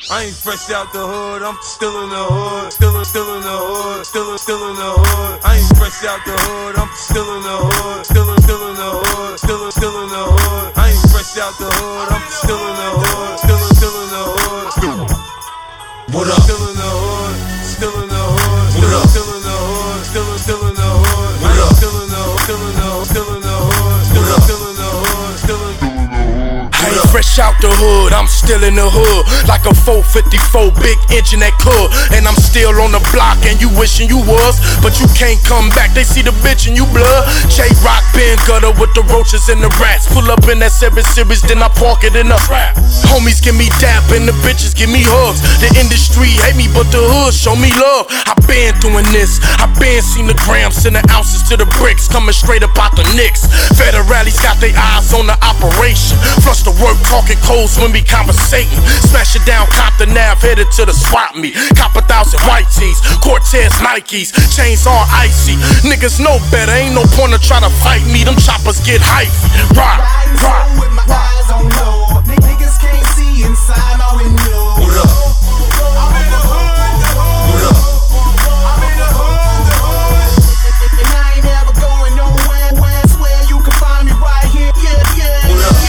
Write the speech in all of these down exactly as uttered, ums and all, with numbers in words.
I ain't fresh out the hood, I'm still in the hood, still in, still in the hood, still in, still in the hood. I ain't fresh out the hood, I'm still in the hood, still in, still in the hood, still in, still in the hood. I ain't fresh out the hood, I'm still in the hood, still in, still in the hood. What up? Still in the hood, still in the hood, still in, still in the hood, still in, still in the hood. What up? Still in the hood, still in the hood, still in the hood, still in, still in the hood, still in. I ain't fresh out the hood, I'm still in the hood. Like a four fifty-four, big engine that could. And I'm still on the block and you wishing you was, but you can't come back, they see the bitch and you blood. J-Rock, Ben Gutter with the roaches and the rats. Pull up in that seven series, then I park it in the trap. Homies give me dap and the bitches give me hugs. The industry hate me, but the hood show me love. I been doing this, I been seen the grams and the ounces to the bricks, coming straight up out the Knicks. Federales got their eyes on the operation. Flush the work, talking codes when we conversating. Smash it down, Compton Ave, headed to the swap meet. Cop a thousand white tees, Cortez Nikes, chains all icy. Niggas know better, ain't no point to try to fight me. Them choppers get hyphy. Rock, rock, with my eyes on low. Niggas can't see inside my window. What up? I'm in the hood, the hood. What up? I'm in the hood, the hood. And I ain't never going nowhere. Where, swear you can find me right here. Yeah, yeah. What up?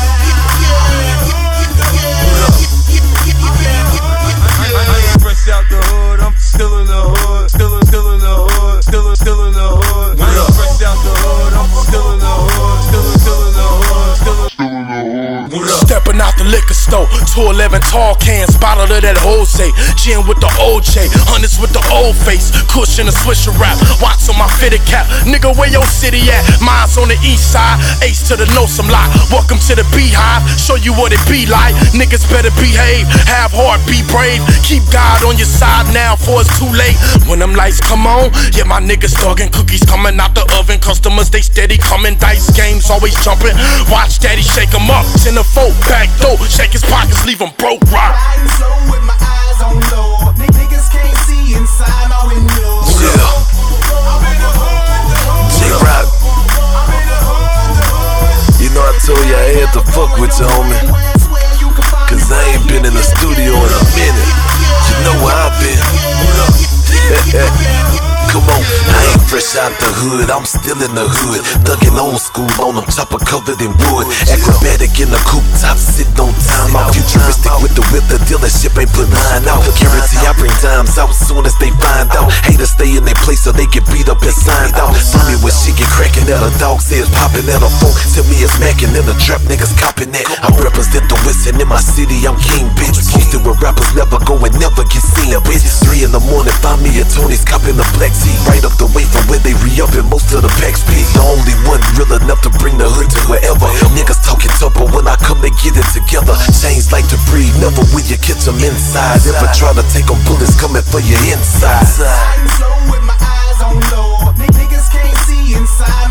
Out the hood, I'm still in the hood, still in, still in the hood, still in, still in the hood. I ain't fresh out the hood, I'm still in the hood, still in, still in the hood, still in, still in the hood. What up? Stepping out the liquor store, two eleven tall cans, bottle of that Jose. Gin with the O J, hundreds with the old face, cushion a swisher wrap, watch on my fitted cap. Nigga, where your city at? Mine's on the east side, ace to the know some lot. Welcome to the beehive, show you what it be like. Niggas better behave, have heart, be brave. Keep God on your side now, for it's too late. When them lights come on, yeah, my niggas thuggin', cookies coming out the oven. Customers, they steady coming, dice games always jumping. Watch daddy shake them up, ten to four, back door, shake his pockets, leave him broke, rock. Riding slow with my eyes on low. Niggas can't see inside my window. Yeah. I'm in the hood, the hood. J-Rock, I'm in the hood, the hood. you know I told you I had to fuck with you, homie. Cause I ain't been in the studio in a minute. You know where I've been. Come on, I ain't fresh out the hood, I'm still in the hood. Thuggin' old school on them, chopper covered in wood. Acrobatic in the coupe top, sitting on time. I'm futuristic with the whip, the dealership ain't put mine out. Guarantee I bring dimes out soon as they find out. Haters stay in their place so they get beat up and signed out. Tell me when shit get crackin' at a dog says poppin' at a phone. Tell me it's mackin' in the trap, niggas coppin' that. I represent the West and in my city I'm king, bitch. Posted where rappers never go and never get seen, bitch. Three in the morning, find me at Tony's copping the black tea. Right up the way from where they re-uppin' most of the packs be. The only one real enough to bring the hood to wherever. Niggas talking tough, but when I come they get it together. Chains like to breathe, never will you catch them inside. If I try to take them, bullets coming for your inside. Riding slow with my eyes on low. Niggas can't see inside